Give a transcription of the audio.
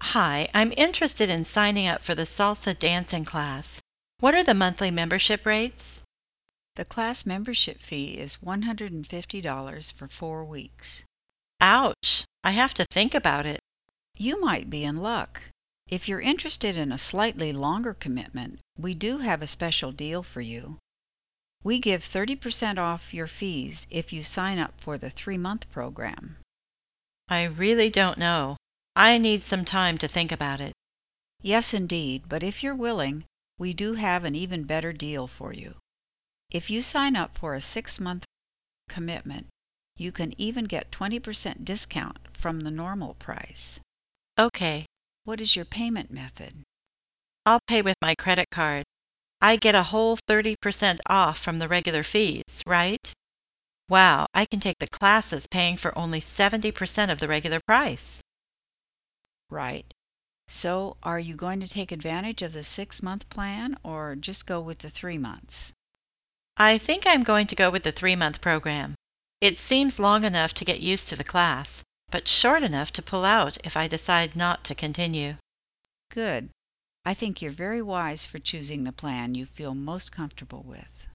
Hi, I'm interested in signing up for the salsa dancing class. What are the monthly membership rates? The class membership fee is $150 for 4 weeks. Ouch, I have to think about it. You might be in luck. If you're interested in a slightly longer commitment, we do have a special deal for you. We give 30% off your fees if you sign up for the 3-month program. I really don't know. I need some time to think about it. Yes, indeed, but if you're willing, we do have an even better deal for you. If you sign up for a 6-month commitment, you can even get 20% discount from the normal price. Okay, What is your payment method? I'll pay with my credit card. I get a whole 30% off from the regular fees, right? Wow, I can take the classes paying for only 70% of the regular price. Right. So, are you going to take advantage of the 6-month plan or just go with the 3 months? I think I'm going to go with the 3-month program. It seems long enough to get used to the class, but short enough to pull out if I decide not to continue. Good. I think you're very wise for choosing the plan you feel most comfortable with.